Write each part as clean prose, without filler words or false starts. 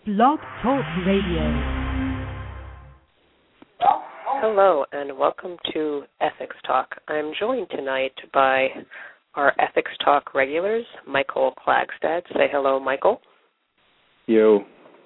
Blog Talk Radio. Hello, and welcome to Ethics Talk. I'm joined tonight by our Ethics Talk regulars, Michael Klagstad. Say hello, Michael. Yo.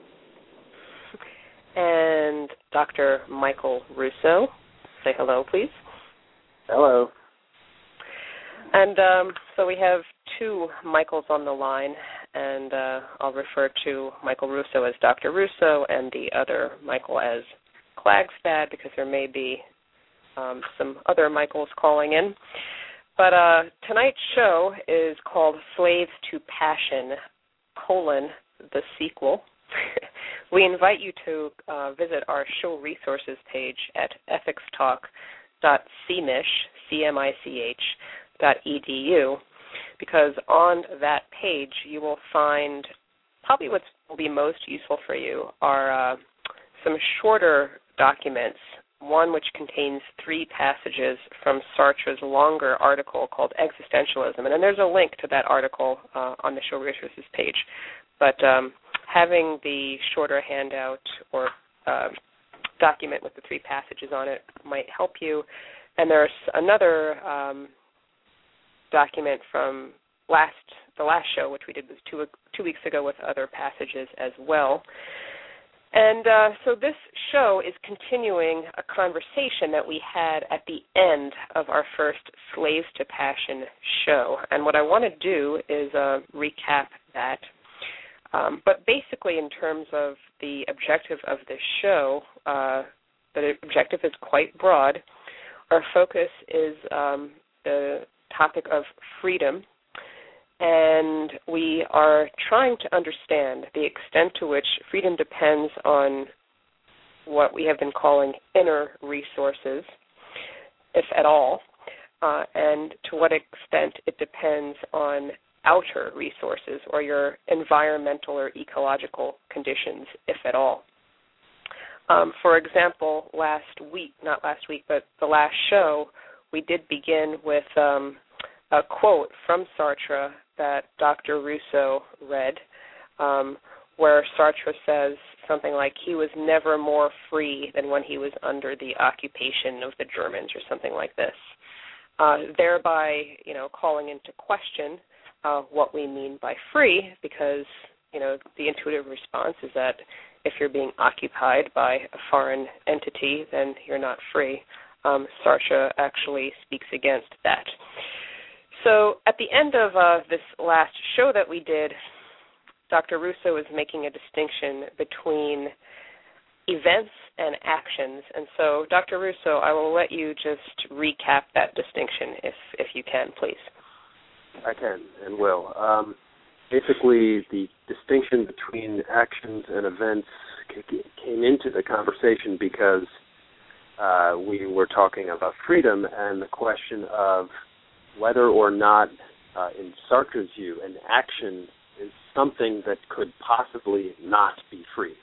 And Dr. Michael Russo. Say hello, please. Hello. And so we have two Michaels on the line, and I'll refer to Michael Russo as Dr. Russo and the other Michael as Klagstad, because there may be some other Michaels calling in. But tonight's show is called Slaves to Passion, the sequel. We invite you to visit our show resources page at ethicstalk.cmich.edu, because on that page you will find probably what will be most useful for you are some shorter documents, one which contains 3 passages from Sartre's longer article called Existentialism. And then there's a link to that article on the show resources page. But having the shorter handout or document with the 3 passages on it might help you. And there's another document from the last show, which we did was 2 weeks ago, with other passages as well. And so this show is continuing a conversation that we had at the end of our first Slaves to Passion show. And what I want to do is recap that. But basically, in terms of the objective of this show, the objective is quite broad. Our focus is the topic of freedom, and we are trying to understand the extent to which freedom depends on what we have been calling inner resources, if at all, and to what extent it depends on outer resources or your environmental or ecological conditions, if at all. For example, but the last show, we did begin with a quote from Sartre that Dr. Russo read, where Sartre says something like, he was never more free than when he was under the occupation of the Germans, or something like this, thereby, calling into question what we mean by free, because, the intuitive response is that if you're being occupied by a foreign entity, then you're not free. Sartre actually speaks against that. So at the end of this last show that we did, Dr. Russo is making a distinction between events and actions. And so, Dr. Russo, I will let you just recap that distinction, if you can, please. I can and will. Basically, the distinction between actions and events came into the conversation because we were talking about freedom and the question of whether or not, in Sartre's view, an action is something that could possibly not be free.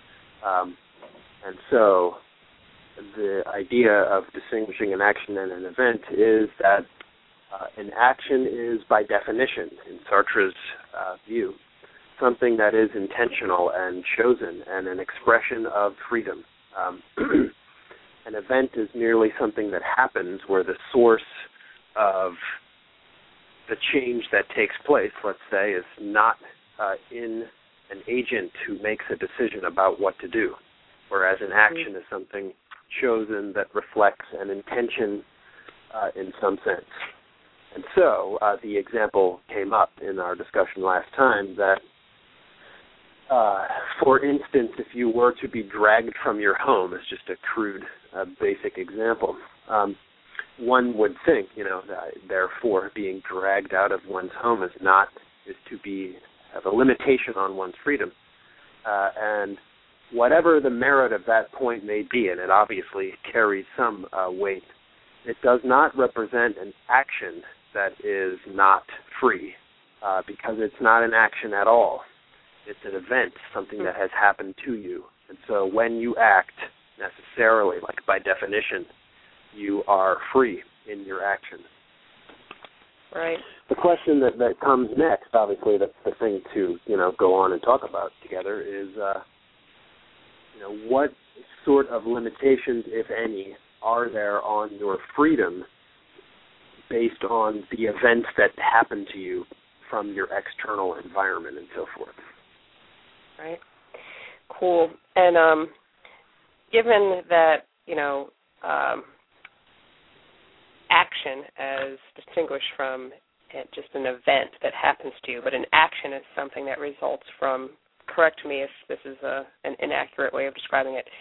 And so the idea of distinguishing an action and an event is that an action is, by definition, in Sartre's view, something that is intentional and chosen and an expression of freedom. An event is merely something that happens where the source of the change that takes place, let's say, is not in an agent who makes a decision about what to do, whereas an action is something chosen that reflects an intention in some sense. And so the example came up in our discussion last time that, for instance, if you were to be dragged from your home, it's just a crude, basic example, one would think, that therefore being dragged out of one's home is to have a limitation on one's freedom. And whatever the merit of that point may be, and it obviously carries some weight, it does not represent an action that is not free, because it's not an action at all. It's an event, something that has happened to you. And so when you act, necessarily, like by definition, you are free in your action. Right. The question that comes next, obviously, that's the thing to go on and talk about together, is what sort of limitations, if any, are there on your freedom based on the events that happen to you from your external environment and so forth. Right. Cool. And given that, action as distinguished from just an event that happens to you, but an action is something that results from, correct me if this is an inaccurate way of describing it,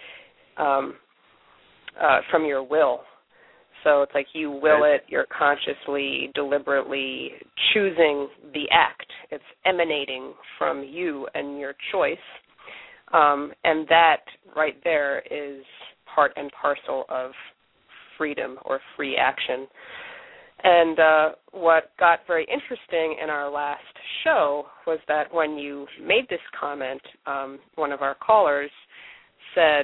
from your will. So it's like you will it, you're consciously, deliberately choosing the act. It's emanating from you and your choice. And that right there is part and parcel of freedom or free action. And what got very interesting in our last show was that when you made this comment, one of our callers said,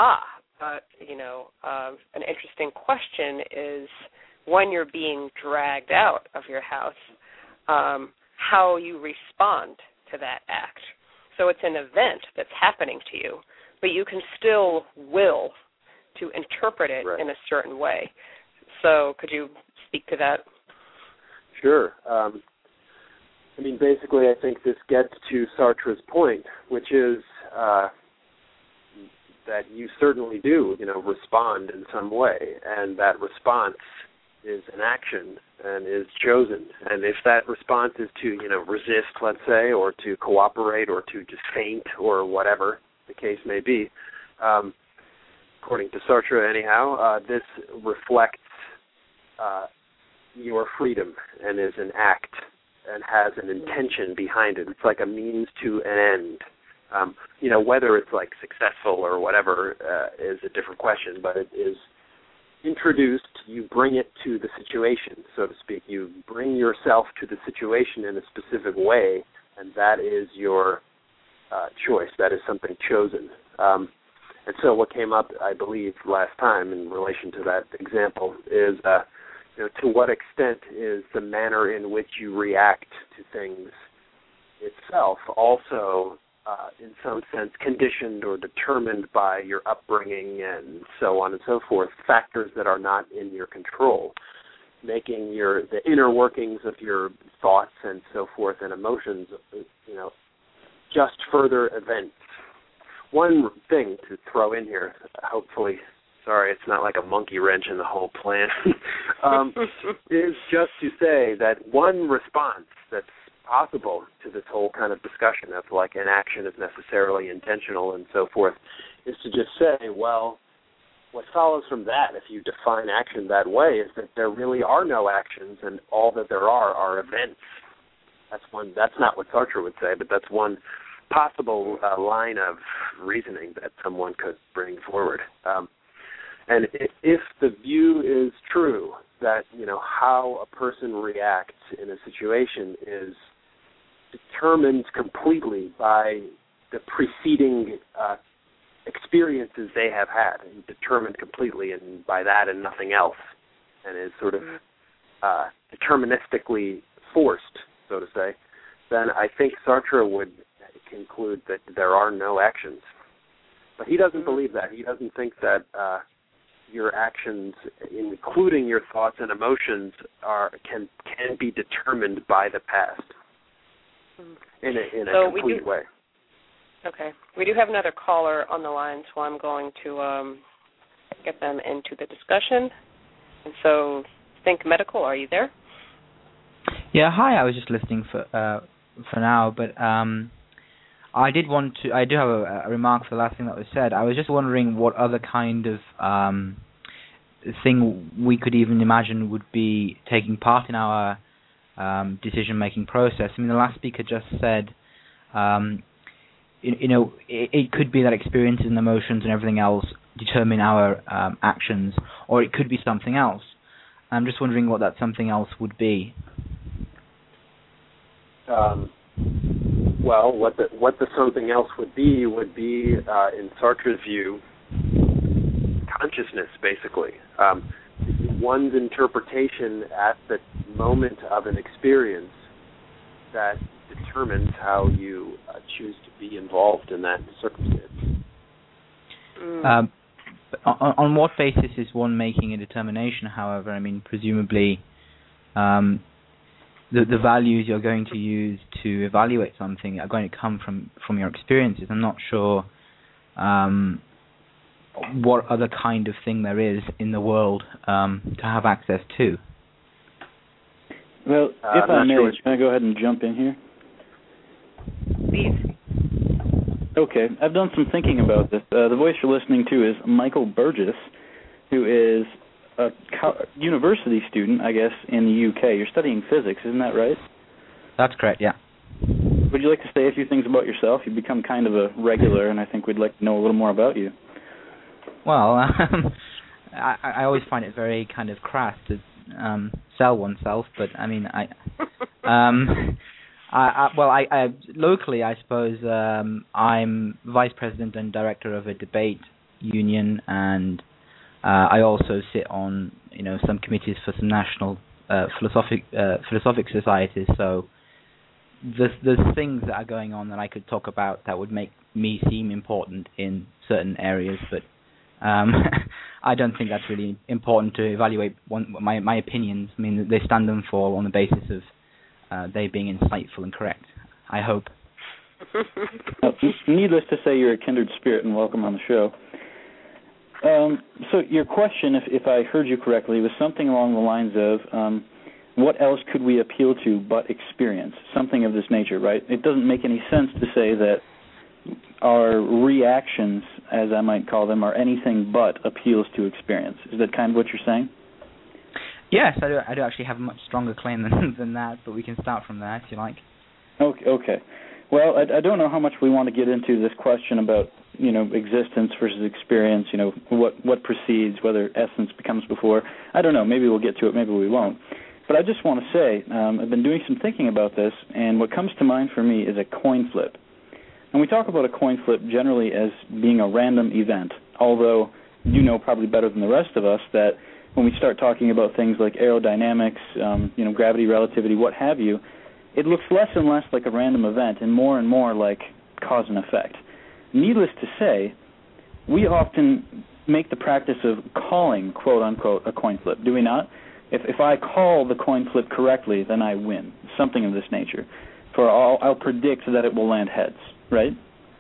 an interesting question is when you're being dragged out of your house, how you respond to that act. So it's an event that's happening to you, but you can still will to interpret it in a certain way. So could you speak to that? Sure. Basically, I think this gets to Sartre's point, which is that you certainly do, respond in some way, and that response is an action and is chosen. And if that response is to, resist, let's say, or to cooperate, or to just faint, or whatever the case may be, according to Sartre, anyhow, this reflects your freedom and is an act and has an intention behind it. It's like a means to an end. Whether it's like successful or whatever is a different question, but it is introduced. You bring it to the situation, so to speak. You bring yourself to the situation in a specific way, and that is your choice. That is something chosen. And so what came up, I believe, last time in relation to that example is, to what extent is the manner in which you react to things itself also in some sense conditioned or determined by your upbringing and so on and so forth, factors that are not in your control, making the inner workings of your thoughts and so forth and emotions, just further events. One thing to throw in here, hopefully, sorry, it's not like a monkey wrench in the whole plan, is just to say that one response that's possible to this whole kind of discussion of like an action is necessarily intentional and so forth is to just say, well, what follows from that, if you define action that way, is that there really are no actions and all that there are events. That's not what Sartre would say, but that's one possible line of reasoning that someone could bring forward. And if the view is true that, how a person reacts in a situation is determined completely by the preceding experiences they have had, and determined completely and by that and nothing else, and is sort of deterministically forced, so to say, then I think Sartre would conclude that there are no actions. But he doesn't believe that. He doesn't think that your actions, including your thoughts and emotions, can be determined by the past in a complete way. Okay. We do have another caller on the line, so I'm going to get them into the discussion. And so, Think Medical, are you there? Yeah, hi. I was just listening for now, but I do have a remark for the last thing that was said. I was just wondering what other kind of thing we could even imagine would be taking part in our decision-making process. The last speaker just said, it could be that experiences and emotions and everything else determine our actions, or it could be something else. I'm just wondering what that something else would be. Well, what the something else would be, in Sartre's view, consciousness, basically. One's interpretation at the moment of an experience that determines how you choose to be involved in that circumstance. On what basis is one making a determination, however? I mean, presumably the values you're going to use to evaluate something are going to come from your experiences. I'm not sure what other kind of thing there is in the world to have access to. Well, if I may, can I go ahead and jump in here? Please. Okay, I've done some thinking about this. The voice you're listening to is Michael Burgess, who is a university student, I guess, in the UK. You're studying physics, isn't that right? That's correct, yeah. Would you like to say a few things about yourself? You've become kind of a regular, and I think we'd like to know a little more about you. Well, I always find it very kind of crass to sell oneself, but I mean, locally, I suppose I'm vice president and director of a debate union, and I also sit on some committees for some national philosophic societies. So there's things that are going on that I could talk about that would make me seem important in certain areas, but I don't think that's really important to evaluate my opinions. I mean, they stand them for on the basis of they being insightful and correct, I hope. Needless to say, you're a kindred spirit, and welcome on the show. So your question, if I heard you correctly, was something along the lines of what else could we appeal to but experience, something of this nature, right? It doesn't make any sense to say that our reactions, as I might call them, are anything but appeals to experience. Is that kind of what you're saying? Yes, I do actually have a much stronger claim than that, but we can start from there if you like. Okay. Well, I don't know how much we want to get into this question about, existence versus experience, what precedes, whether essence becomes before. I don't know. Maybe we'll get to it, maybe we won't. But I just want to say, I've been doing some thinking about this, and what comes to mind for me is a coin flip. And we talk about a coin flip generally as being a random event, although you know probably better than the rest of us that when we start talking about things like aerodynamics, gravity, relativity, what have you, it looks less and less like a random event and more like cause and effect. Needless to say, we often make the practice of calling, quote-unquote, a coin flip, do we not? If I call the coin flip correctly, then I win, something of this nature. For I'll predict that it will land heads, right?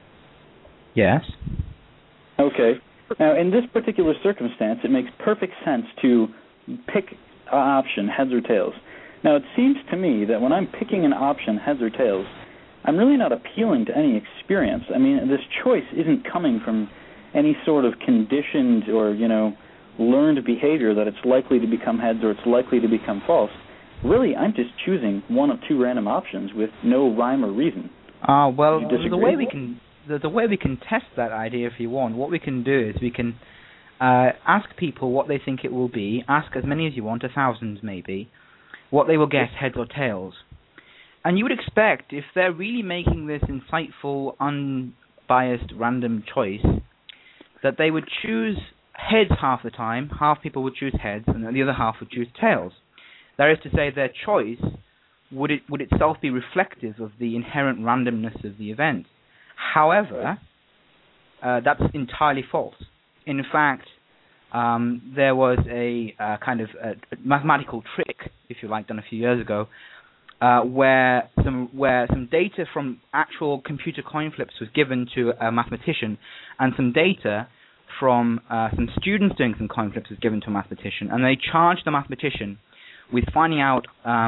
Yes. Okay. Now, in this particular circumstance, it makes perfect sense to pick an option, heads or tails. Now, it seems to me that when I'm picking an option, heads or tails, I'm really not appealing to any experience. I mean, this choice isn't coming from any sort of conditioned or, learned behavior that it's likely to become heads or it's likely to become false. Really, I'm just choosing one of two random options with no rhyme or reason. Well, the way we can test that idea, if you want, what we can do is we can ask people what they think it will be, ask as many as you want, 1,000 maybe, what they will guess, heads or tails. And you would expect, if they're really making this insightful, unbiased, random choice, that they would choose heads half the time, half people would choose heads, and the other half would choose tails. That is to say, their choice would itself be reflective of the inherent randomness of the event. However, that's entirely false. In fact, there was a kind of a mathematical trick, if you like, done a few years ago, where some data from actual computer coin flips was given to a mathematician, and some data from some students doing some coin flips was given to a mathematician, and they charged the mathematician with finding out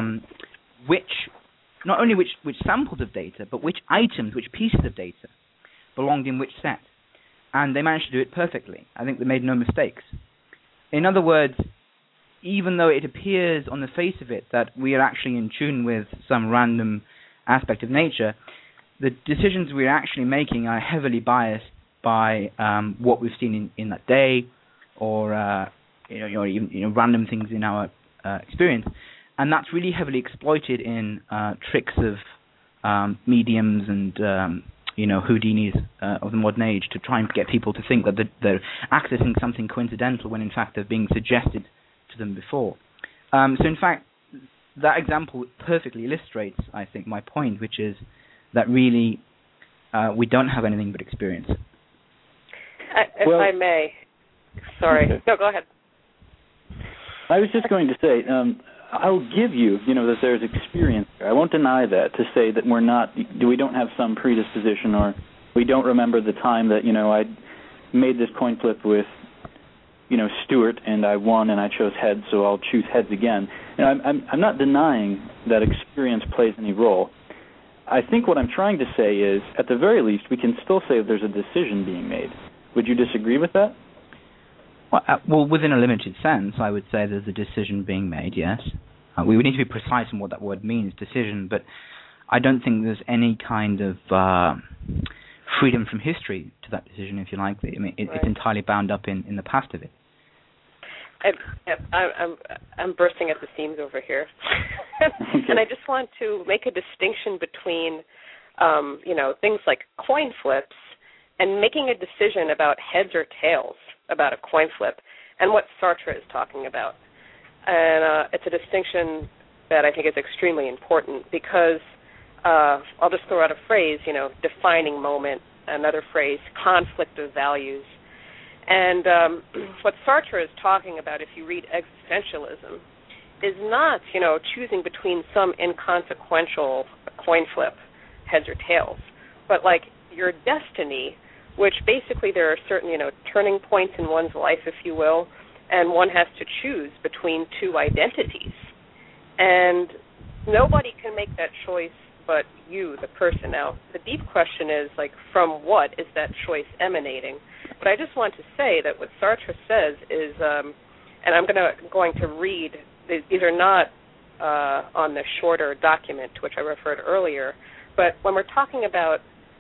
not only which samples of data, but which items, which pieces of data belonged in which set. And they managed to do it perfectly. I think they made no mistakes. In other words, even though it appears on the face of it that we are actually in tune with some random aspect of nature, the decisions we're actually making are heavily biased by what we've seen in that day, or even random things in our experience, and that's really heavily exploited in tricks of mediums and Houdinis of the modern age to try and get people to think that they're accessing something coincidental when in fact they're being suggested to them before. So in fact, that example perfectly illustrates, I think, my point, which is that really we don't have anything but experience. If I may, sorry. Okay. No, go ahead. I was just going to say, I'll give you, that there's experience there. I won't deny that, to say that we don't have some predisposition, or we don't remember the time that, I made this coin flip with, Stuart, and I won and I chose heads, so I'll choose heads again. I'm not denying that experience plays any role. I think what I'm trying to say is, at the very least, we can still say that there's a decision being made. Would you disagree with that? Well, within a limited sense, I would say there's a decision being made, yes. We would need to be precise in what that word means, decision, but I don't think there's any kind of freedom from history to that decision, if you like. I mean, it's entirely bound up in the past of it. I'm bursting at the seams over here. And I just want to make a distinction between, things like coin flips and making a decision about heads or tails about a coin flip and what Sartre is talking about. And it's a distinction that I think is extremely important because I'll just throw out a phrase, defining moment, another phrase, conflict of values. And what Sartre is talking about, if you read existentialism, is not, choosing between some inconsequential coin flip, heads or tails, but like your destiny, which basically there are certain, turning points in one's life, if you will, and one has to choose between two identities. And nobody can make that choice but you, the person. Now, the deep question is, from what is that choice emanating? But I just want to say that what Sartre says is, and I'm going to read, these are not on the shorter document to which I referred earlier, but when we're talking about,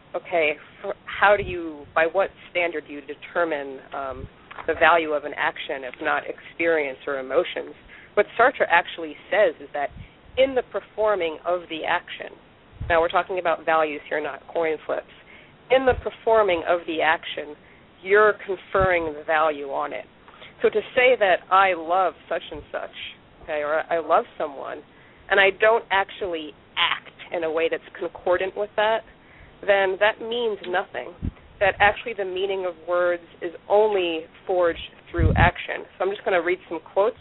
by what standard do you determine the value of an action, if not experience or emotions? What Sartre actually says is that in the performing of the action, now we're talking about values here, not coin flips, in the performing of the action, you're conferring the value on it. So to say that I love such and such, or I love someone, and I don't actually act in a way that's concordant with that, then that means nothing. That actually the meaning of words is only forged through action. So I'm just going to read some quotes.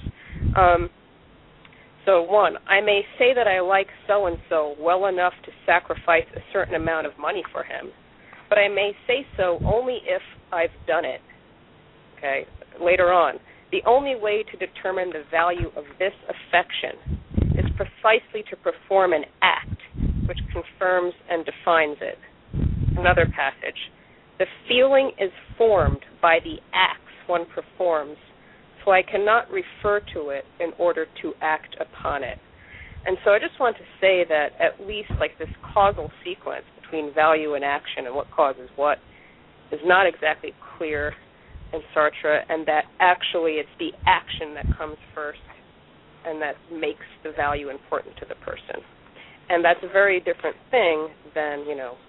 So one, I may say that I like so-and-so well enough to sacrifice a certain amount of money for him, but I may say so only if I've done it. Later on, the only way to determine the value of this affection is precisely to perform an act which confirms and defines it. Another passage, the feeling is formed by the acts one performs, so I cannot refer to it in order to act upon it. And so I just want to say that at least this causal sequence between value and action and what causes what is not exactly clear in Sartre, and that actually it's the action that comes first and that makes the value important to the person. And that's a very different thing than,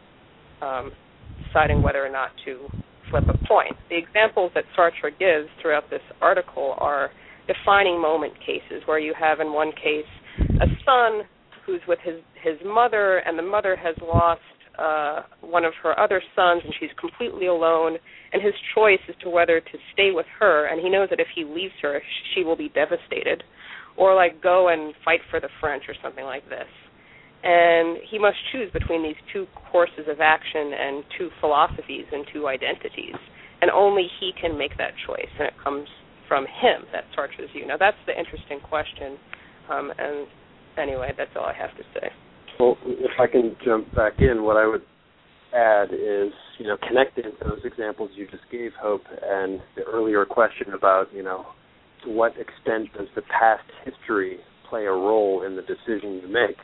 deciding whether or not to flip a coin. The examples that Sartre gives throughout this article are defining moment cases, where you have in one case a son who's with his mother, and the mother has lost one of her other sons, and she's completely alone, and his choice is to whether to stay with her, and he knows that if he leaves her, she will be devastated, or go and fight for the French or something like this. And he must choose between these two courses of action and two philosophies and two identities. And only he can make that choice, and it comes from him, that Sartre's view. Now, that's the interesting question. And anyway, that's all I have to say. Well, if I can jump back in, what I would add is, connected to those examples you just gave, Hope, and the earlier question about, to what extent does the past history play a role in the decision you make?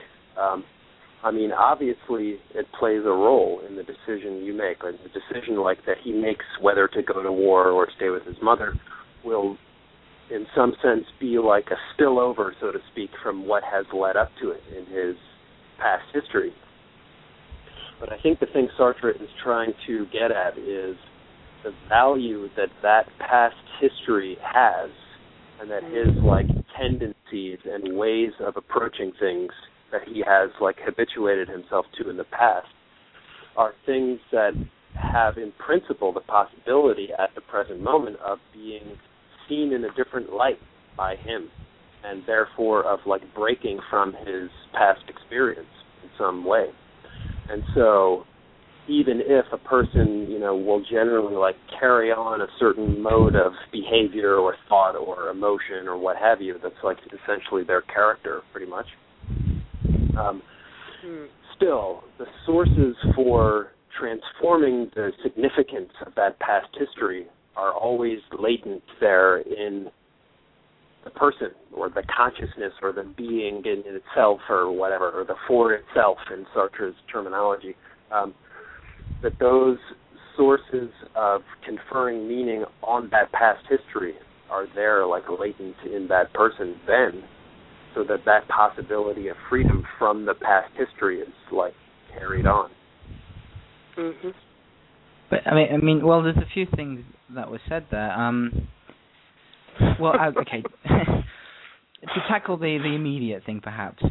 Obviously it plays a role in the decision you make. The decision that he makes whether to go to war or stay with his mother will, in some sense, be like a spillover, so to speak, from what has led up to it in his past history. But I think the thing Sartre is trying to get at is the value that past history has, and that his tendencies and ways of approaching things that he has like habituated himself to in the past are things that have in principle the possibility at the present moment of being seen in a different light by him, and therefore of like breaking from his past experience in some way. And so even if a person, will generally like carry on a certain mode of behavior or thought or emotion or what have you, that's like essentially their character pretty much. Still, the sources for transforming the significance of that past history are always latent there in the person or the consciousness or the being in itself or whatever, or the for itself in Sartre's terminology. That those sources of conferring meaning on that past history are there like latent in that person then, so that possibility of freedom from the past history is like carried on. Mm-hmm. But I mean, well, there's a few things that were said there. Okay. To tackle the immediate thing, perhaps,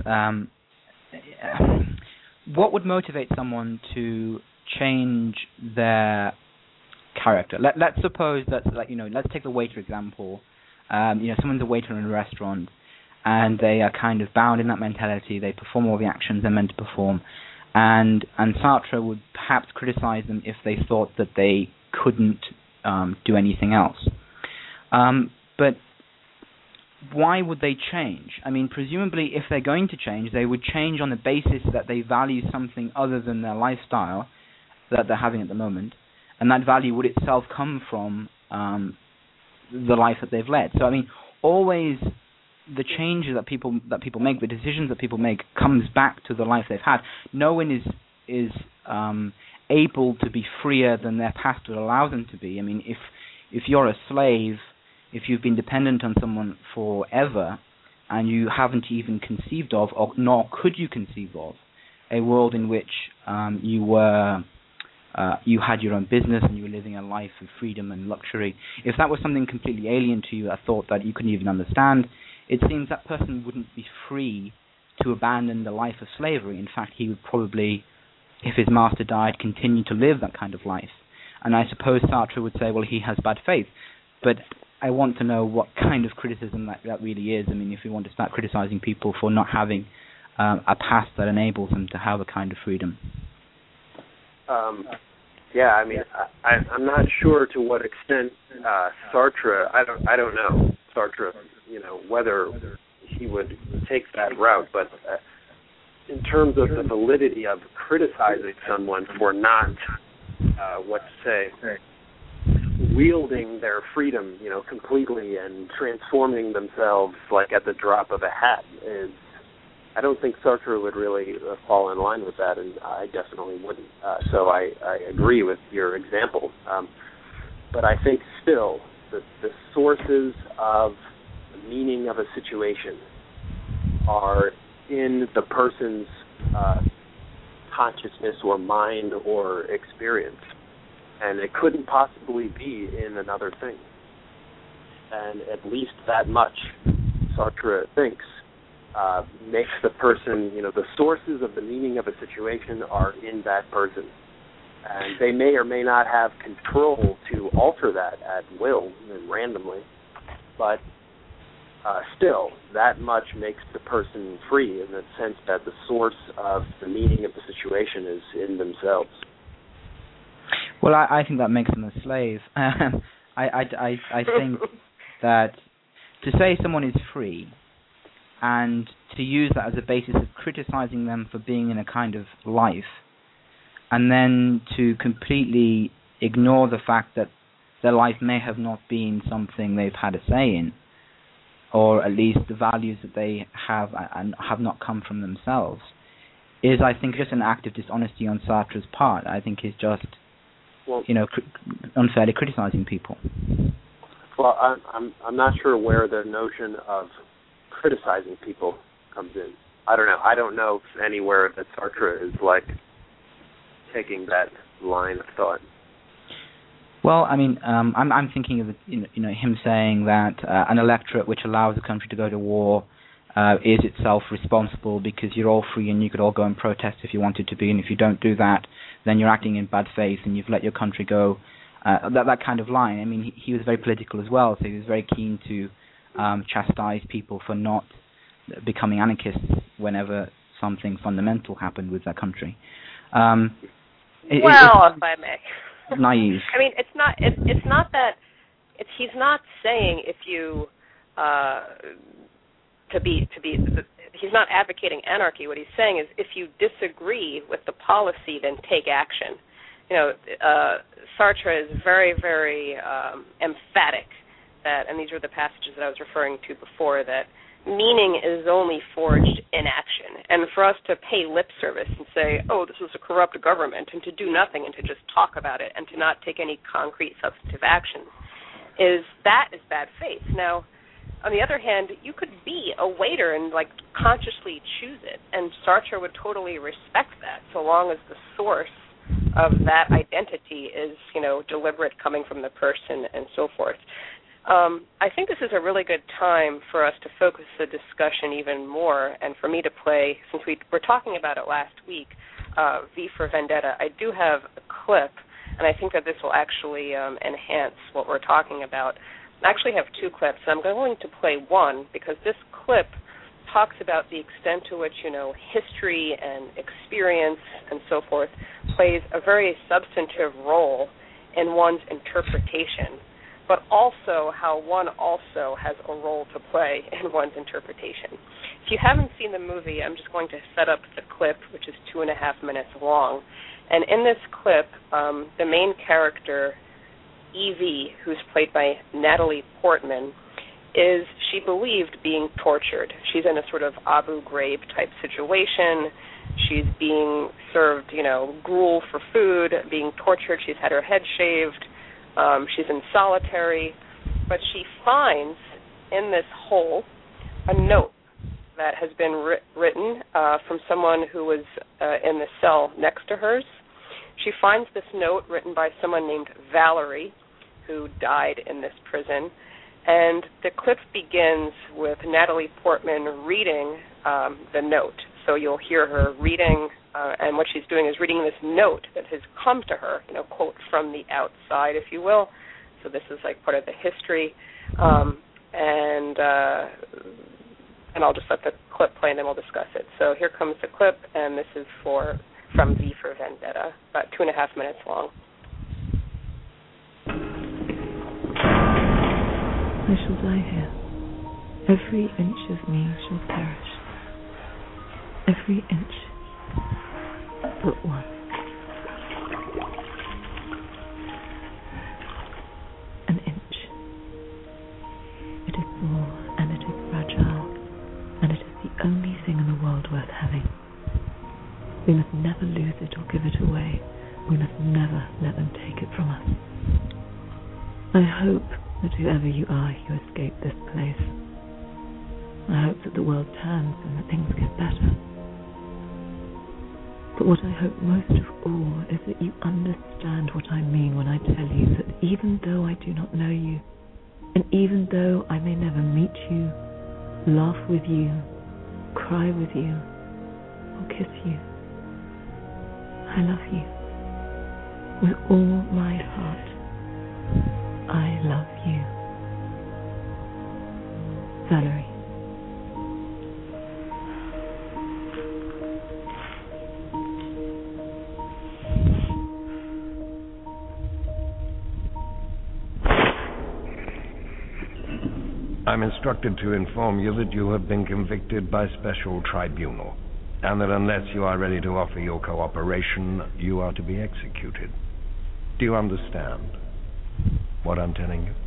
what would motivate someone to change their character? Let's suppose that, let's take the waiter example. Someone's a waiter in a restaurant, and they are kind of bound in that mentality. They perform all the actions they're meant to perform, and Sartre would perhaps criticize them if they thought that they couldn't do anything else. But why would they change? I mean, presumably, if they're going to change, they would change on the basis that they value something other than their lifestyle that they're having at the moment, and that value would itself come from the life that they've led. So, I mean, always the changes that people make, the decisions that people make, comes back to the life they've had. No one is able to be freer than their past would allow them to be. I mean, if you're a slave, if you've been dependent on someone forever, and you haven't even conceived of, or nor could you conceive of, a world in which you had your own business and you were living a life of freedom and luxury, if that was something completely alien to you, a thought that you couldn't even understand, it seems that person wouldn't be free to abandon the life of slavery. In fact, he would probably, if his master died, continue to live that kind of life. And I suppose Sartre would say, well, he has bad faith. But I want to know what kind of criticism that really is. I mean, if we want to start criticizing people for not having a past that enables them to have a kind of freedom. Yeah, I mean, I'm not sure to what extent Sartre. I don't know Sartre. Whether he would take that route, but in terms of the validity of criticizing someone for not, wielding their freedom, completely and transforming themselves like at the drop of a hat is. I don't think Sartre would really fall in line with that, and I definitely wouldn't. So I agree with your example. But I think still the sources of the meaning of a situation are in the person's consciousness or mind or experience. And it couldn't possibly be in another thing. And at least that much, Sartre thinks, makes the person, the sources of the meaning of a situation are in that person. And they may or may not have control to alter that at will and randomly, but still, that much makes the person free in the sense that the source of the meaning of the situation is in themselves. Well, I think that makes them a slave. I think that to say someone is free and to use that as a basis of criticizing them for being in a kind of life, and then to completely ignore the fact that their life may have not been something they've had a say in, or at least the values that they have and have not come from themselves, is, I think, just an act of dishonesty on Sartre's part. I think he's just, unfairly criticizing people. Well, I'm not sure where the notion of criticizing people comes in. I don't know. I don't know anywhere that Sartre is like taking that line of thought. Well, I mean, I'm thinking of him saying that an electorate which allows the country to go to war is itself responsible because you're all free and you could all go and protest if you wanted to be, and if you don't do that, then you're acting in bad faith and you've let your country go. That kind of line. I mean, he was very political as well, so he was very keen to chastise people for not becoming anarchists whenever something fundamental happened with that country. If I may. Naive. I mean, it's not that he's not saying if you he's not advocating anarchy. What he's saying is if you disagree with the policy, then take action. Sartre is very, very emphatic that, and these are the passages that I was referring to before, that meaning is only forged in action. And for us to pay lip service and say, oh, this is a corrupt government, and to do nothing and to just talk about it and to not take any concrete substantive actions, is bad faith. Now, on the other hand, you could be a waiter and consciously choose it, and Sartre would totally respect that, so long as the source of that identity is, deliberate, coming from the person, and so forth. I think this is a really good time for us to focus the discussion even more, and for me to play, since we were talking about it last week, V for Vendetta. I do have a clip, and I think that this will actually enhance what we're talking about. I actually have two clips, and I'm going to play one because this clip talks about the extent to which, history and experience and so forth plays a very substantive role in one's interpretation, but also how one also has a role to play in one's interpretation. If you haven't seen the movie, I'm just going to set up the clip, which is 2.5 minutes long. And in this clip, the main character, Evie, who's played by Natalie Portman, is, she believed, being tortured. She's in a sort of Abu Ghraib type situation. She's being served, gruel for food, being tortured. She's had her head shaved. She's in solitary. But she finds in this hole a note that has been written from someone who was in the cell next to hers. She finds this note written by someone named Valerie, who died in this prison. And the clip begins with Natalie Portman reading the note. So you'll hear her reading, and what she's doing is reading this note that has come to her, quote, from the outside, if you will. So this is part of the history. And I'll just let the clip play, and then we'll discuss it. So here comes the clip, and this is from V for Vendetta, about 2.5 minutes long. I shall die here. Every inch of me shall perish. Every inch but one. An inch. It is small and it is fragile, and it is the only thing in the world worth having. We must never lose it or give it away. We must never let them take it from us. I hope that whoever you are, you escape this place. I hope that the world turns and that things get better. But what I hope most of all is that you understand what I mean when I tell you that even though I do not know you, and even though I may never meet you, laugh with you, cry with you, or kiss you, I love you. With all my heart, I love you. Valerie. I'm instructed to inform you that you have been convicted by special tribunal, and that unless you are ready to offer your cooperation, you are to be executed. Do you understand what I'm telling you?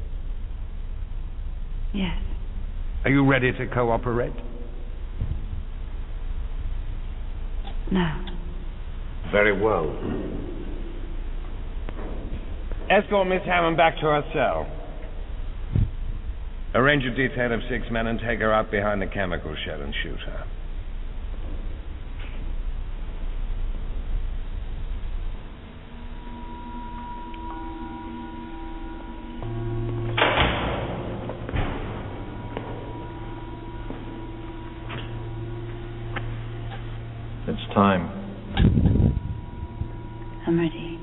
Yes. Are you ready to cooperate? No. Very well. Escort Miss Hammond back to her cell. Arrange a detail of 6 men and take her out behind the chemical shed and shoot her. time. I'm ready.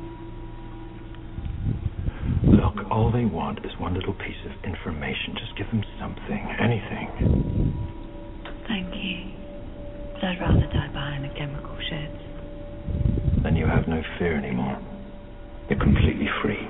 Look, all they want is one little piece of information. Just give them something, anything. Thank you. But I'd rather die behind the chemical sheds. Then you have no fear anymore. You're completely free.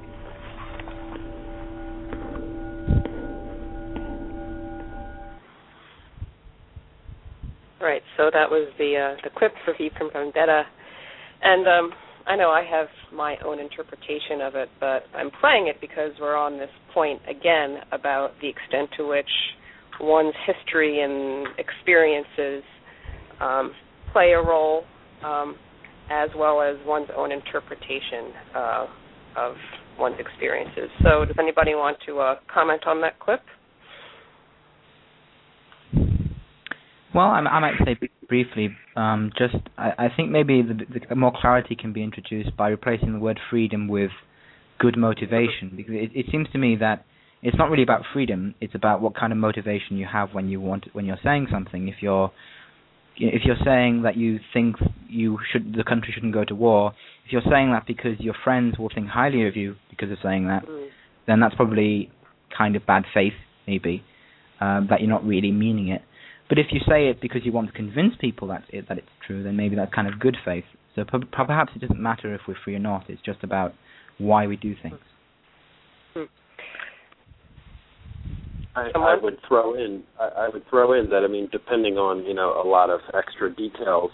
Right, so that was the clip for V from Vendetta, and I know I have my own interpretation of it, but I'm playing it because we're on this point again about the extent to which one's history and experiences play a role, as well as one's own interpretation of one's experiences. So does anybody want to comment on that clip? Well, I might say briefly, I think maybe the more clarity can be introduced by replacing the word freedom with good motivation, because it seems to me that it's not really about freedom, it's about what kind of motivation you have when you're saying something. If you're saying that you think the country shouldn't go to war, if you're saying that because your friends will think highly of you because of saying that, then that's probably kind of bad faith, maybe, that you're not really meaning it. But if you say it because you want to convince people that it's true, then maybe that's kind of good faith. So perhaps it doesn't matter if we're free or not. It's just about why we do things. I would throw in that, I mean, depending on a lot of extra details,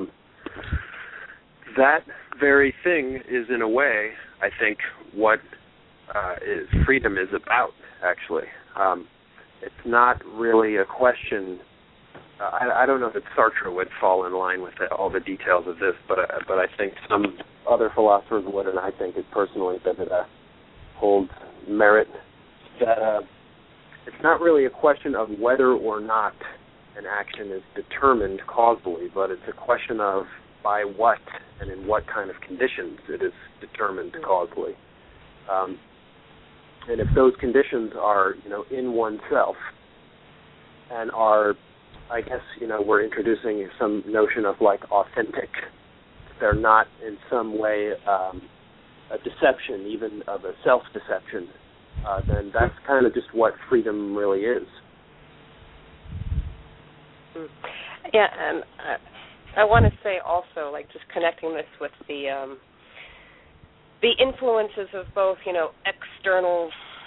that very thing is in a way, I think, what freedom is about. Actually, it's not really a question. I don't know that Sartre would fall in line with all the details of this, but I think some other philosophers would, and I think it personally that it holds merit. That it's not really a question of whether or not an action is determined causally, but it's a question of by what and in what kind of conditions it is determined causally. And if those conditions are, in oneself and are, I guess, we're introducing some notion of like authentic. They're not in some way a deception, even of a self-deception. Then that's kind of just what freedom really is. Yeah, and I want to say also, like, just connecting this with the influences of both, external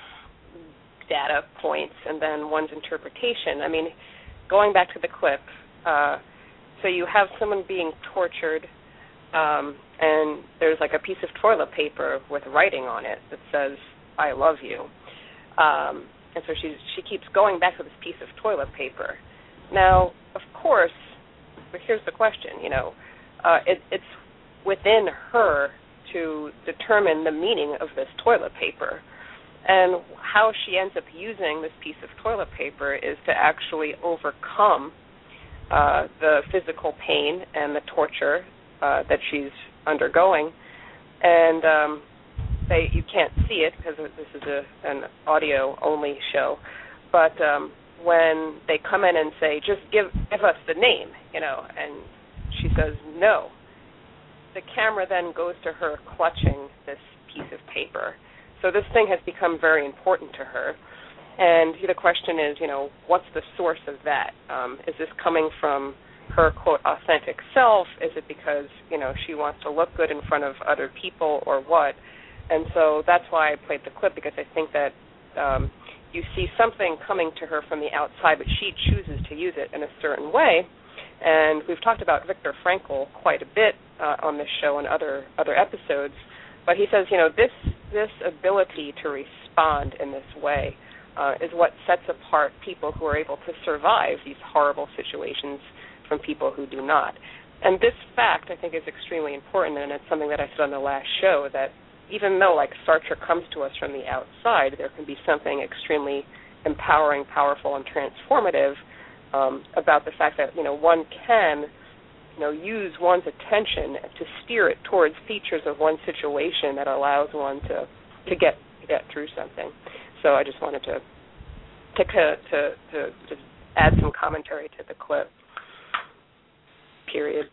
data points and then one's interpretation. I mean, going back to the clip, so you have someone being tortured, and there's like a piece of toilet paper with writing on it that says, "I love you." And so she keeps going back to this piece of toilet paper. Now, of course, but here's the question, it's within her to determine the meaning of this toilet paper. And how she ends up using this piece of toilet paper is to actually overcome the physical pain and the torture that she's undergoing. And you can't see it because this is an audio-only show, but when they come in and say, just give us the name, and she says no, the camera then goes to her clutching this piece of paper. So this thing has become very important to her. And the question is, what's the source of that? Is this coming from her, quote, authentic self? Is it because, she wants to look good in front of other people or what? And so that's why I played the clip, because I think that you see something coming to her from the outside, but she chooses to use it in a certain way. And we've talked about Viktor Frankl quite a bit on this show and other episodes. But he says, this ability to respond in this way is what sets apart people who are able to survive these horrible situations from people who do not. And this fact, I think, is extremely important, and it's something that I said on the last show, that even though, like, Sartre comes to us from the outside, there can be something extremely empowering, powerful, and transformative about the fact that, one can use one's attention to steer it towards features of one situation that allows one to get through something. So I just wanted to just add some commentary to the clip. period.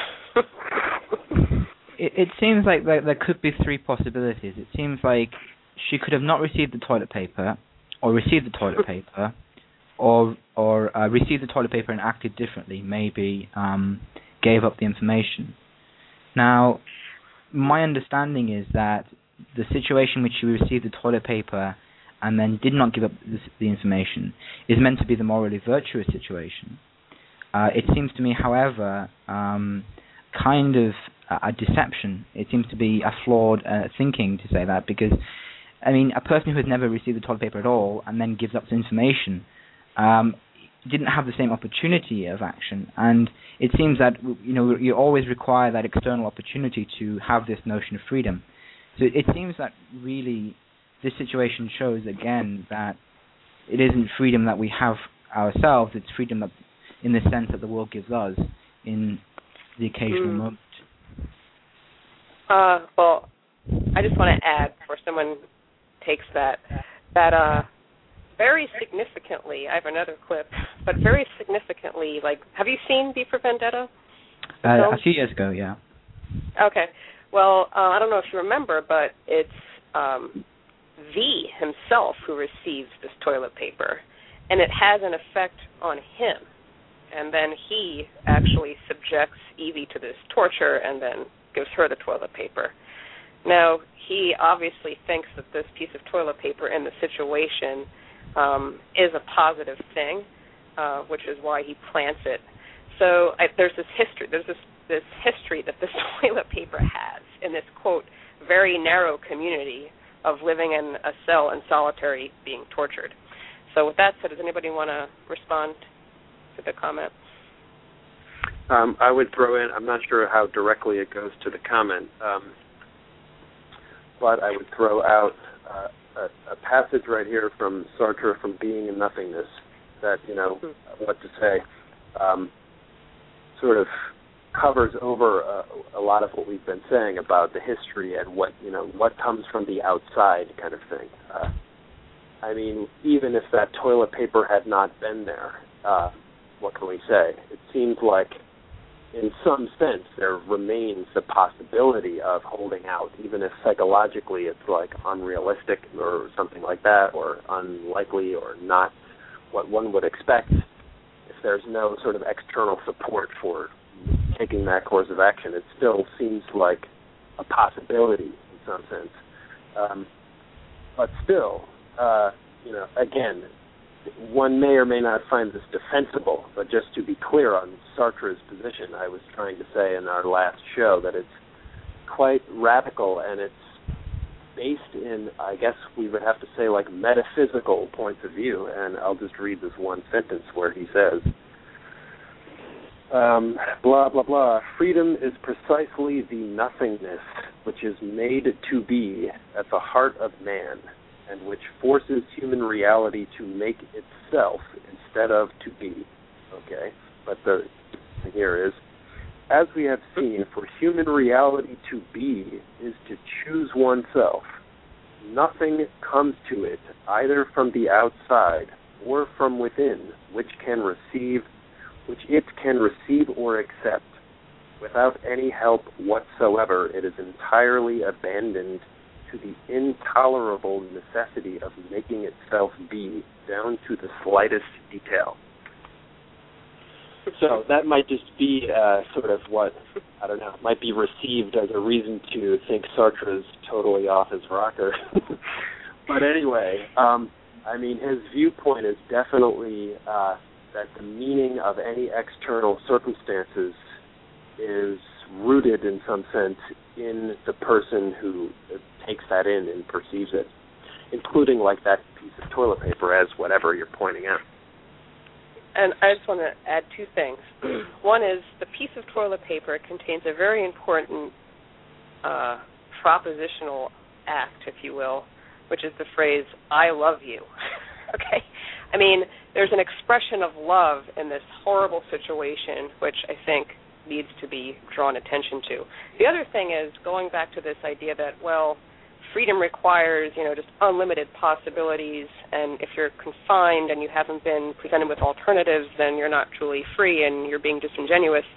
It seems like there could be three possibilities. It seems like she could have not received the toilet paper, or received the toilet paper, or received the toilet paper and acted differently, maybe gave up the information. Now, my understanding is that the situation in which she received the toilet paper and then did not give up the information is meant to be the morally virtuous situation. It seems to me, however, kind of a deception. It seems to be a flawed thinking to say that, because, I mean, a person who has never received the toilet paper at all and then gives up the information didn't have the same opportunity of action, and it seems that you always require that external opportunity to have this notion of freedom. So it seems that really this situation shows again that it isn't freedom that we have ourselves; it's freedom that, in the sense that the world gives us in the occasional moment. Well, I just want to add, before someone takes that very significantly, I have another clip, but very significantly, have you seen V for Vendetta? A few years ago, yeah. Okay. Well, I don't know if you remember, but it's V himself who receives this toilet paper, and it has an effect on him. And then he actually subjects Evie to this torture and then gives her the toilet paper. Now, he obviously thinks that this piece of toilet paper in the situation is a positive thing, which is why he plants it. So there's this history. There's this history that this toilet paper has in this, quote, very narrow community of living in a cell and solitary being tortured. So with that said, does anybody want to respond to the comment? I would throw in, I'm not sure how directly it goes to the comment, but I would throw out a passage right here from Sartre, from Being and Nothingness, that, what to say, sort of covers over a lot of what we've been saying about the history and what comes from the outside kind of thing. I mean, even if that toilet paper had not been there, what can we say? It seems like, in some sense, there remains the possibility of holding out, even if psychologically it's unrealistic or something like that, or unlikely, or not what one would expect if there's no sort of external support for taking that course of action. It still seems like a possibility in some sense. But still, again, one may or may not find this defensible, but just to be clear on Sartre's position, I was trying to say in our last show that it's quite radical, and it's based in, I guess we would have to say, metaphysical points of view. And I'll just read this one sentence where he says, blah, blah, blah, freedom is precisely the nothingness which is made to be at the heart of man, and which forces human reality to make itself instead of to be. Okay? But the thing here is, as we have seen, for human reality to be is to choose oneself. Nothing comes to it, either from the outside or from within, which it can receive or accept. Without any help whatsoever, it is entirely abandoned to the intolerable necessity of making itself be, down to the slightest detail. So that might just be sort of what, I don't know, might be received as a reason to think Sartre is totally off his rocker. But anyway, his viewpoint is definitely that the meaning of any external circumstances is rooted in some sense in the person who takes that in and perceives it, including that piece of toilet paper as whatever you're pointing out. And I just want to add two things. One is the piece of toilet paper contains a very important propositional act, if you will, which is the phrase, I love you. Okay? I mean, there's an expression of love in this horrible situation, which I think needs to be drawn attention to. The other thing is, going back to this idea that, freedom requires, just unlimited possibilities, and if you're confined and you haven't been presented with alternatives, then you're not truly free and you're being disingenuous.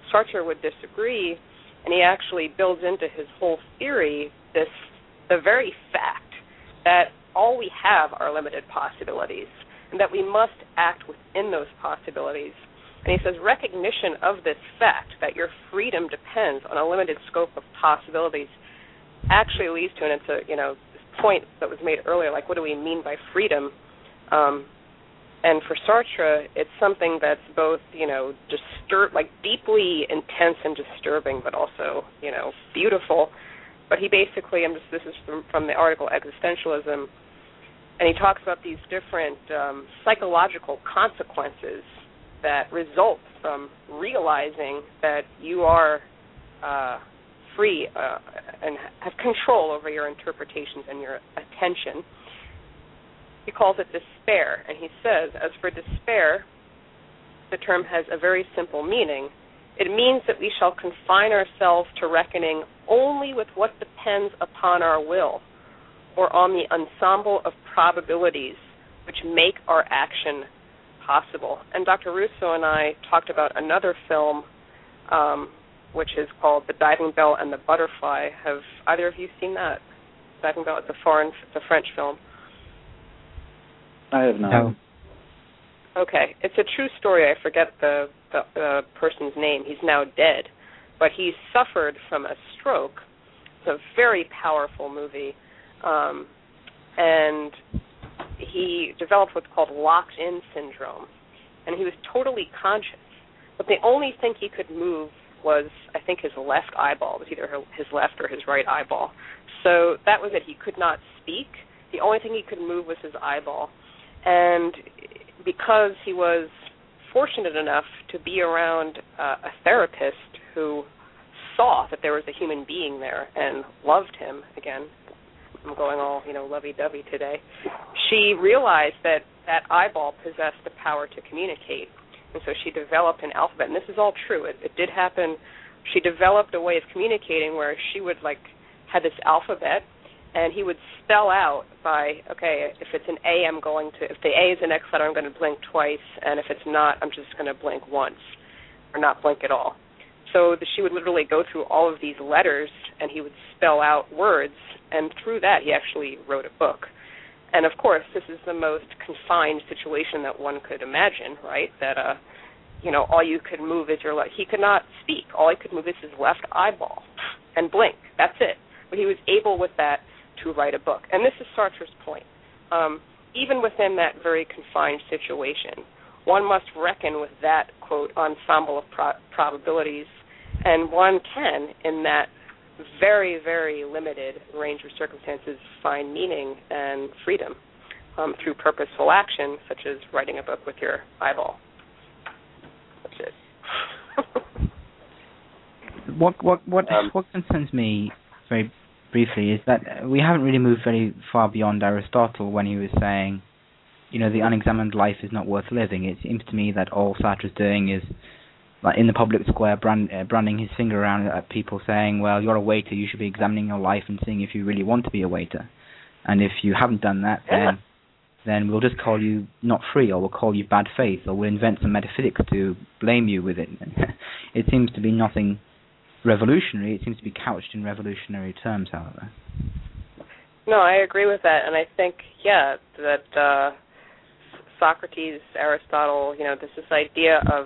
Sartre would disagree, and he actually builds into his whole theory the very fact that all we have are limited possibilities, and that we must act within those possibilities. And he says recognition of this fact, that your freedom depends on a limited scope of possibilities, actually leads to, and it's a, this point that was made earlier, like what do we mean by freedom? And for Sartre, it's something that's both, deeply intense and disturbing, but also, beautiful. But he basically, this is from the article Existentialism, and he talks about these different psychological consequences that result from realizing that you are free and have control over your interpretations and your attention. He calls it despair, and he says, as for despair, the term has a very simple meaning. It means that we shall confine ourselves to reckoning only with what depends upon our will, or on the ensemble of probabilities which make our action possible. And Dr. Russo and I talked about another film, which is called The Diving Bell and the Butterfly. Have either of you seen that? Diving Bell, it's a French film. I have not. No. Okay, it's a true story. I forget the person's name. He's now dead, but he suffered from a stroke. It's a very powerful movie, and he developed what's called locked-in syndrome, and he was totally conscious, but the only thing he could move was, I think, his left eyeball. It was either his left or his right eyeball. So that was it. He could not speak. The only thing he could move was his eyeball. And because he was fortunate enough to be around a therapist who saw that there was a human being there and loved him, again, I'm going all, lovey-dovey today, she realized that that eyeball possessed the power to communicate. And so she developed an alphabet. And this is all true. It did happen. She developed a way of communicating where she would, had this alphabet, and he would spell out by, okay, if it's an A, if the A is the next letter, I'm going to blink twice, and if it's not, I'm just going to blink once, or not blink at all. So she would literally go through all of these letters, and he would spell out words, and through that he actually wrote a book. And, of course, this is the most confined situation that one could imagine, right, that, all you could move is your left. He could not speak. All he could move is his left eyeball and blink. That's it. But he was able with that to write a book. And this is Sartre's point. Even within that very confined situation, one must reckon with that, quote, ensemble of probabilities, and one can, in that very, very limited range of circumstances, find meaning and freedom through purposeful action, such as writing a book with your eyeball. That's it. What concerns me very briefly is that we haven't really moved very far beyond Aristotle when he was saying, the unexamined life is not worth living. It seems to me that all Sartre's doing is, in the public square, branding his finger around at people, saying, well, you're a waiter, you should be examining your life and seeing if you really want to be a waiter. And if you haven't done that, then we'll just call you not free, or we'll call you bad faith, or we'll invent some metaphysics to blame you with it. It seems to be nothing revolutionary. It seems to be couched in revolutionary terms, however. No, I agree with that, and I think, that Socrates, Aristotle, there's this idea of,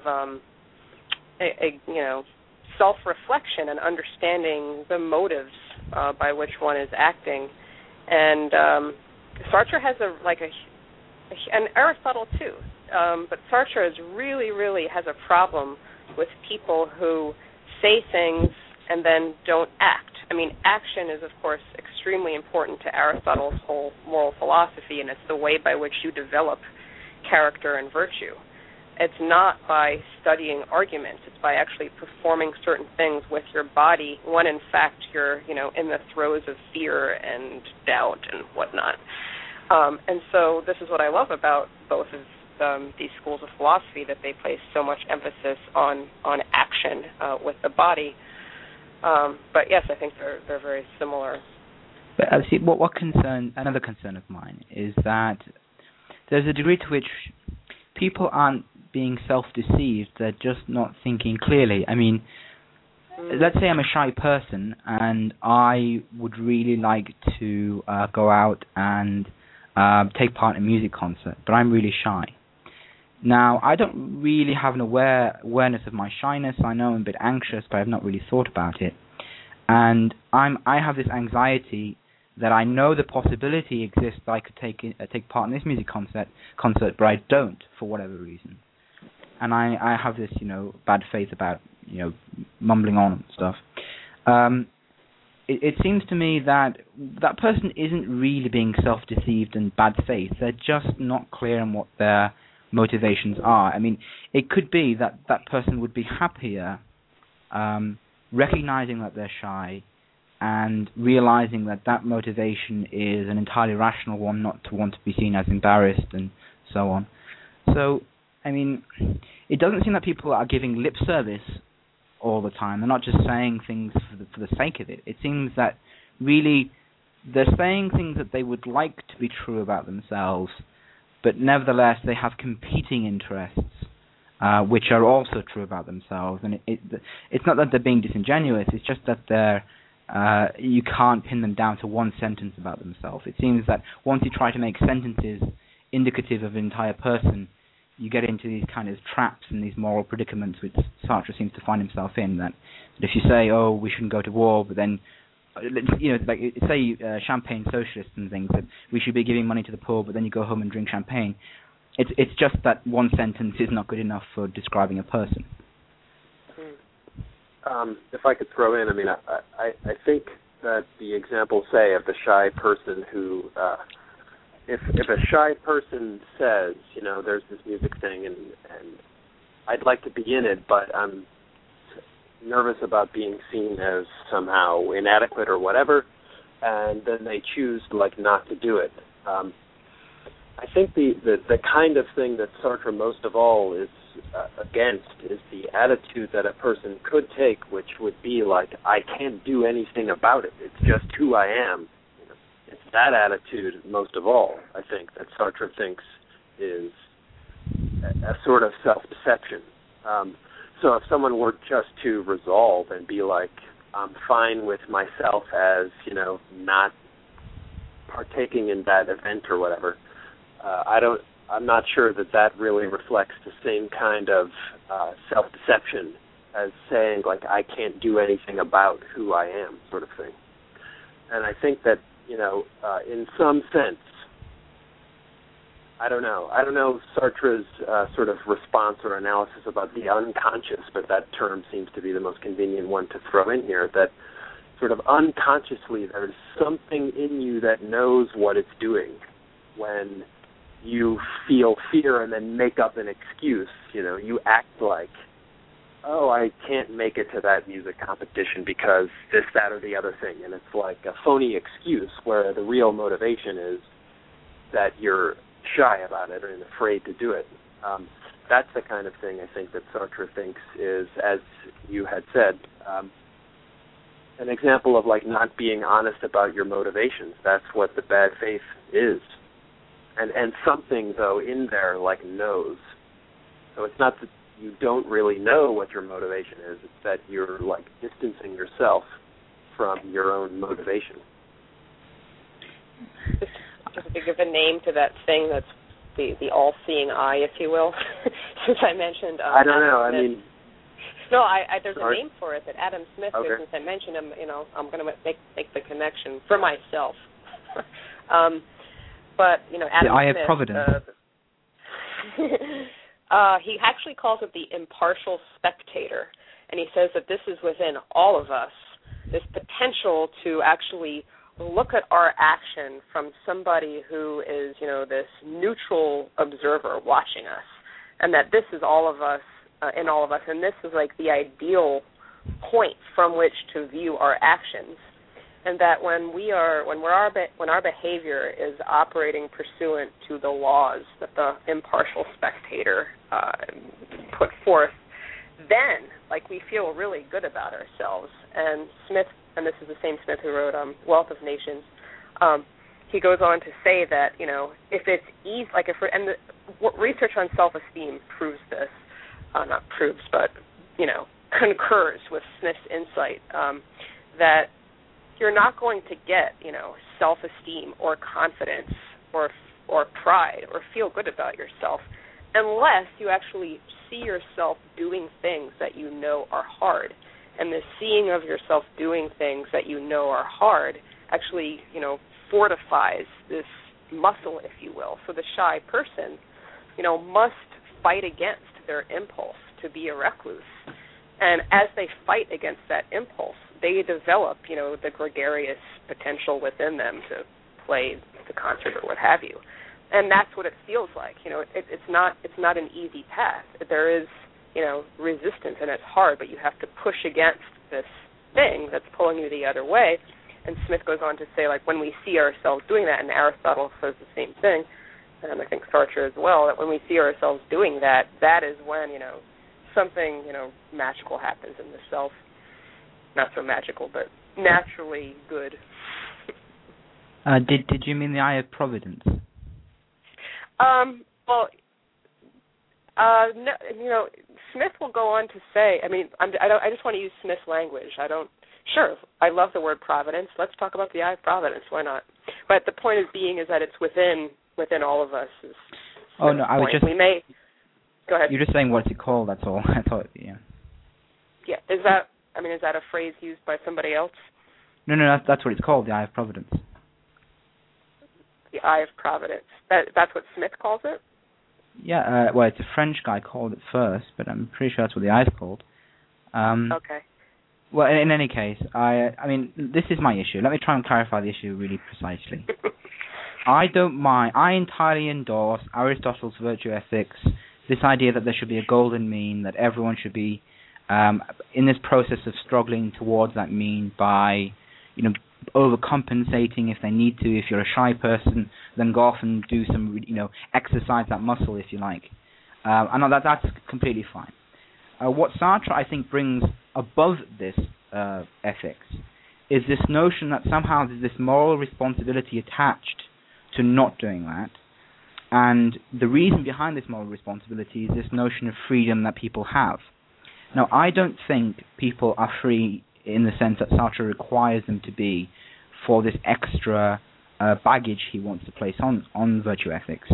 self-reflection and understanding the motives by which one is acting, and Sartre has and Aristotle too, but Sartre really has a problem with people who say things and then don't act. I mean, action is, of course, extremely important to Aristotle's whole moral philosophy, and it's the way by which you develop character and virtue. It's not by studying arguments. It's by actually performing certain things with your body when, in fact, you're, in the throes of fear and doubt and whatnot. And so this is what I love about both of these schools of philosophy, that they place so much emphasis on action with the body. But yes, I think they're very similar. But see, another concern of mine is that there's a degree to which people aren't being self-deceived. They're just not thinking clearly. I mean, let's say I'm a shy person and I would really like to go out and take part in a music concert, but I'm really shy. Now, I don't really have an awareness of my shyness. I know I'm a bit anxious, but I've not really thought about it. And I have this anxiety that I know the possibility exists that I could take part in this music concert, but I don't for whatever reason. And I have this, bad faith about, mumbling on and stuff. It seems to me that that person isn't really being self-deceived and bad faith. They're just not clear on what their motivations are. I mean, it could be that that person would be happier recognizing that they're shy and realizing that that motivation is an entirely rational one, not to want to be seen as embarrassed and so on. So, I mean, it doesn't seem that people are giving lip service all the time. They're not just saying things for the sake of it. It seems that really they're saying things that they would like to be true about themselves, but nevertheless they have competing interests which are also true about themselves. And it's not that they're being disingenuous, it's just that you can't pin them down to one sentence about themselves. It seems that once you try to make sentences indicative of an entire person, you get into these kind of traps and these moral predicaments which Sartre seems to find himself in, that if you say, oh, we shouldn't go to war, but then, like say champagne socialists and things, that we should be giving money to the poor, but then you go home and drink champagne. It's just that one sentence is not good enough for describing a person. If I could throw in, I mean, I think that the example, say, of the shy person who, if a shy person says, there's this music thing and I'd like to be in it, but I'm nervous about being seen as somehow inadequate or whatever, and then they choose not to do it. I think the kind of thing that Sartre most of all is against is the attitude that a person could take, which would be I can't do anything about it. It's just who I am. It's that attitude most of all, I think, that Sartre thinks is a sort of self-deception. So if someone were just to resolve and be I'm fine with myself as, not partaking in that event or whatever, I'm not sure that really reflects the same kind of self-deception as saying, I can't do anything about who I am, sort of thing. And I think that, in some sense, I don't know Sartre's sort of response or analysis about the unconscious, but that term seems to be the most convenient one to throw in here, that sort of unconsciously there's something in you that knows what it's doing when you feel fear and then make up an excuse. You act like, oh, I can't make it to that music competition because this, that, or the other thing. And it's like a phony excuse where the real motivation is that you're shy about it and afraid to do it. That's the kind of thing I think that Sartre thinks is, as you had said, an example of not being honest about your motivations. That's what the bad faith is. And something, though, in there, knows. So it's not that you don't really know what your motivation is. It's that you're, distancing yourself from your own motivation. Just to give a name to that thing that's the all-seeing eye, if you will, since I mentioned... I don't know, Smith. I mean... No, there's a name for it, that Adam Smith, okay. Since I mentioned him, I'm going to make the connection for myself. But, Adam the eye Smith, of Providence. he actually calls it the impartial spectator, and he says that this is within all of us, this potential to actually look at our action from somebody who is, this neutral observer watching us, and that this is all of us, in all of us, and this is the ideal point from which to view our actions. And that when our behavior is operating pursuant to the laws that the impartial spectator put forth, then we feel really good about ourselves. And Smith, and this is the same Smith who wrote Wealth of Nations, he goes on to say that, if it's easy, research on self-esteem proves this, not proves, but, concurs with Smith's insight, that you're not going to get, self-esteem or confidence or pride or feel good about yourself unless you actually see yourself doing things that you know are hard. And the seeing of yourself doing things that you know are hard actually, fortifies this muscle, if you will. So the shy person, must fight against their impulse to be a recluse. And as they fight against that impulse, they develop, the gregarious potential within them to play the concert or what have you. And that's what it feels like. It's not an easy path. There is, resistance, and it's hard, but you have to push against this thing that's pulling you the other way. And Smith goes on to say, when we see ourselves doing that, and Aristotle says the same thing, and I think Sartre as well, that when we see ourselves doing that, that is when, something, magical happens in the self. Not so magical, but naturally good. Did you mean the eye of providence? No, Smith will go on to say, I just want to use Smith's language. Sure, I love the word providence. Let's talk about the eye of providence. Why not? But the point is that it's within all of us. Oh, no, I was just... Go ahead. You're just saying what's it called, that's all. I thought, yeah. Yeah, is that a phrase used by somebody else? No, that's what it's called, the eye of providence. The eye of providence. That's what Smith calls it? Yeah, it's a French guy called it first, but I'm pretty sure that's what the eye is called. Okay. Well, in any case, this is my issue. Let me try and clarify the issue really precisely. I don't mind. I entirely endorse Aristotle's virtue ethics, this idea that there should be a golden mean, that everyone should be in this process of struggling towards that mean by, overcompensating if they need to. If you're a shy person, then go off and do some, exercise that muscle, if you like. I know that's completely fine. What Sartre, I think, brings above this ethics is this notion that somehow there's this moral responsibility attached to not doing that. And the reason behind this moral responsibility is this notion of freedom that people have. Now, I don't think people are free in the sense that Sartre requires them to be for this extra baggage he wants to place on virtue ethics.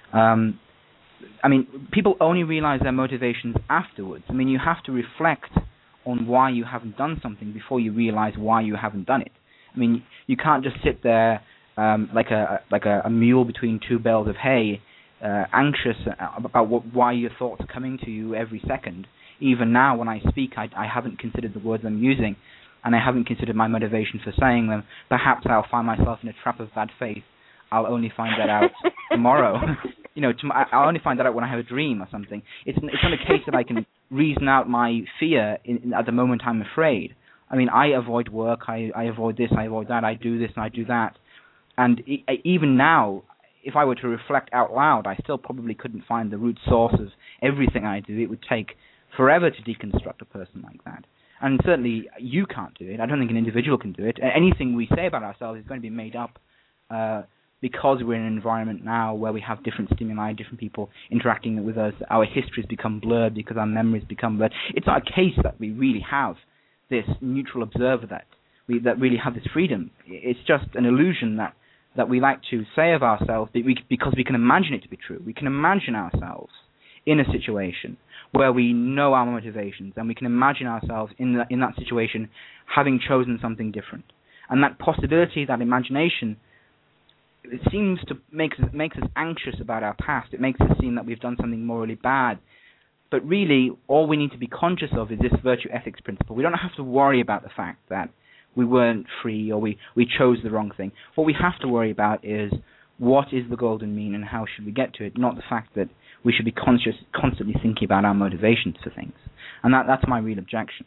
People only realize their motivations afterwards. You have to reflect on why you haven't done something before you realize why you haven't done it. You can't just sit there like a mule between two bales of hay, anxious about why your thoughts are coming to you every second. Even now, when I speak, I haven't considered the words I'm using, and I haven't considered my motivation for saying them. Perhaps I'll find myself in a trap of bad faith. I'll only find that out tomorrow. I'll only find that out when I have a dream or something. It's not a case that I can reason out my fear at the moment I'm afraid. I avoid work, I avoid this, I avoid that, I do this and I do that. And even now, if I were to reflect out loud, I still probably couldn't find the root source of everything I do. It would take forever to deconstruct a person like that. And certainly you can't do it. I don't think an individual can do it. Anything we say about ourselves is going to be made up because we're in an environment now where we have different stimuli, different people interacting with us. Our histories become blurred because our memories become blurred. It's not a case that we really have this neutral observer that really have this freedom. It's just an illusion that we like to say of ourselves because we can imagine it to be true. We can imagine ourselves in a situation where we know our motivations, and we can imagine ourselves in that situation having chosen something different. And that possibility, that imagination, it seems to makes us anxious about our past. It makes us seem that we've done something morally bad. But really, all we need to be conscious of is this virtue ethics principle. We don't have to worry about the fact that we weren't free or we chose the wrong thing. What we have to worry about is what is the golden mean and how should we get to it, not the fact that we should be constantly thinking about our motivations for things. And that's my real objection.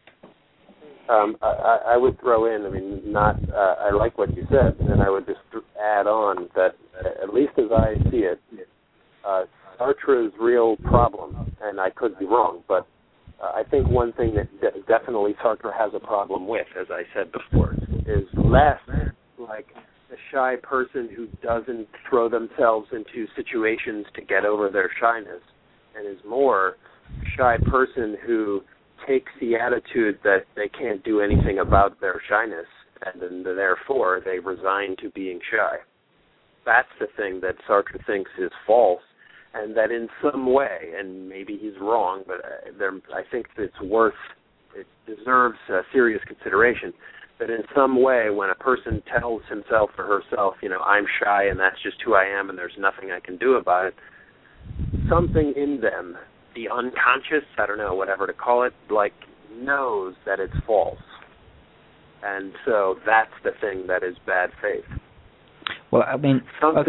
I would throw in, I like what you said, and I would just add on that, at least as I see it, Sartre's real problem, and I could be wrong, but I think one thing that definitely Sartre has a problem with, as I said before, is less like the shy person who doesn't throw themselves into situations to get over their shyness, and is more a shy person who takes the attitude that they can't do anything about their shyness, and then therefore they resign to being shy. That's the thing that Sartre thinks is false, and that in some way, and maybe he's wrong, but I think it deserves serious consideration, that in some way when a person tells himself or herself, I'm shy and that's just who I am and there's nothing I can do about it, something in them, the unconscious, I don't know, whatever to call it, knows that it's false. And so that's the thing that is bad faith. Well, I mean,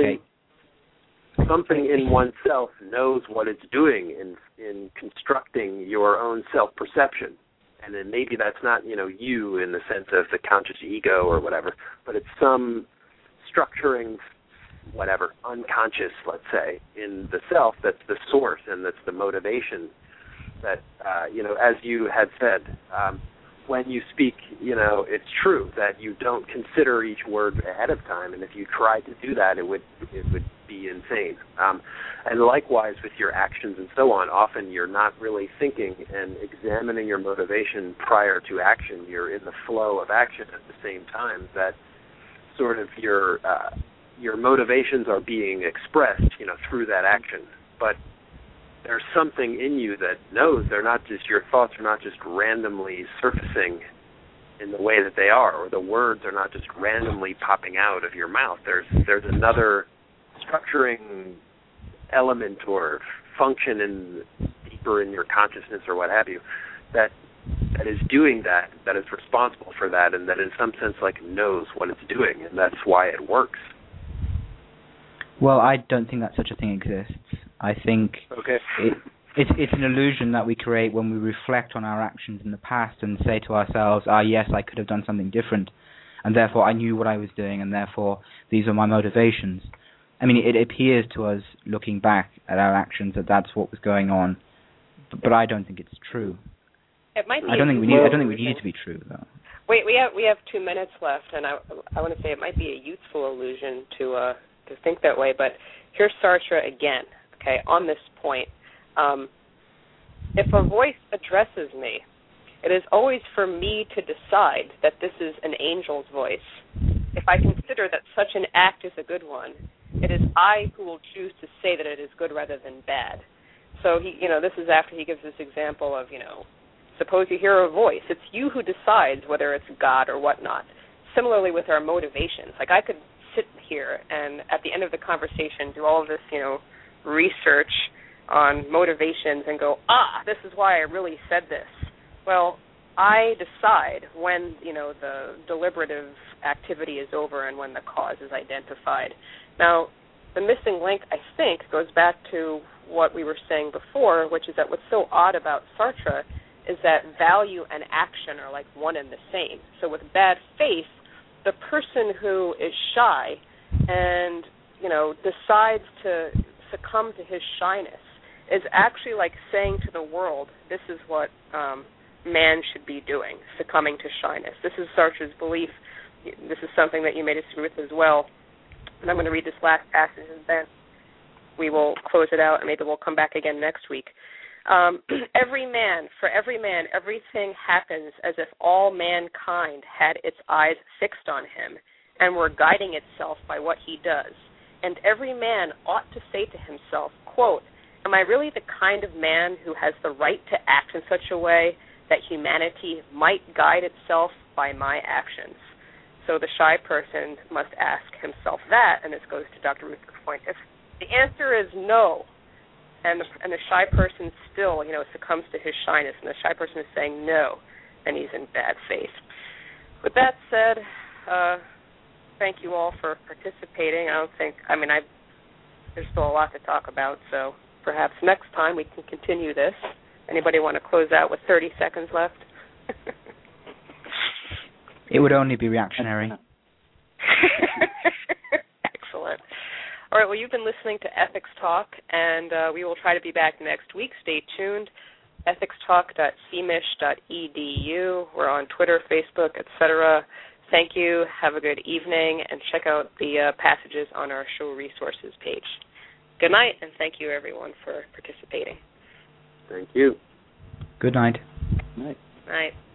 something in oneself knows what it's doing in constructing your own self-perception. And then maybe that's not, you in the sense of the conscious ego or whatever, but it's some structuring, whatever, unconscious, let's say, in the self that's the source and that's the motivation that, as you had said, when you speak, it's true that you don't consider each word ahead of time, and if you tried to do that, it would be insane. And likewise with your actions and so on, often you're not really thinking and examining your motivation prior to action. You're in the flow of action at the same time that sort of your motivations are being expressed, through that action. But there's something in you that knows your thoughts are not just randomly surfacing in the way that they are, or the words are not just randomly popping out of your mouth. There's another structuring element or function deeper in your consciousness or what have you that is doing that is responsible for that, and that in some sense knows what it's doing, and that's why it works. Well, I don't think that such a thing exists. I think it's an illusion that we create when we reflect on our actions in the past and say to ourselves, yes, I could have done something different, and therefore I knew what I was doing, and therefore these are my motivations. I mean, it appears to us, looking back at our actions, that that's what was going on, but I don't think it's true. It might be. I don't think we need it to be true, though. Wait, we have 2 minutes left, and I want to say it might be a youthful illusion to think that way. But here's Sartre again. Okay, on this point, if a voice addresses me, it is always for me to decide that this is an angel's voice. If I consider that such an act is a good one, it is I who will choose to say that it is good rather than bad. So this is after he gives this example of, suppose you hear a voice. It's you who decides whether it's God or whatnot. Similarly with our motivations. I could sit here and at the end of the conversation do all of this, research on motivations and go, this is why I really said this. Well, I decide when, the deliberative activity is over and when the cause is identified. Now, the missing link, I think, goes back to what we were saying before, which is that what's so odd about Sartre is that value and action are like one and the same. So with bad faith, the person who is shy and, decides to succumb to his shyness is actually like saying to the world, this is what man should be doing, succumbing to shyness. This is Sartre's belief. This is something that you may disagree with as well. And I'm going to read this last passage, and then we will close it out, and maybe we'll come back again next week. For every man, everything happens as if all mankind had its eyes fixed on him and were guiding itself by what he does. And every man ought to say to himself, quote, am I really the kind of man who has the right to act in such a way that humanity might guide itself by my actions? So the shy person must ask himself that, and this goes to Dr. Ruth's point. If the answer is no, and the shy person still, succumbs to his shyness, and the shy person is saying no, then he's in bad faith. With that said, thank you all for participating. There's still a lot to talk about, so perhaps next time we can continue this. Anybody want to close out with 30 seconds left? It would only be reactionary. Excellent. All right, well, you've been listening to Ethics Talk, and we will try to be back next week. Stay tuned. ethicstalk.cmish.edu. We're on Twitter, Facebook, etc. Thank you. Have a good evening, and check out the passages on our show resources page. Good night, and thank you, everyone, for participating. Thank you. Good night. Night. Night.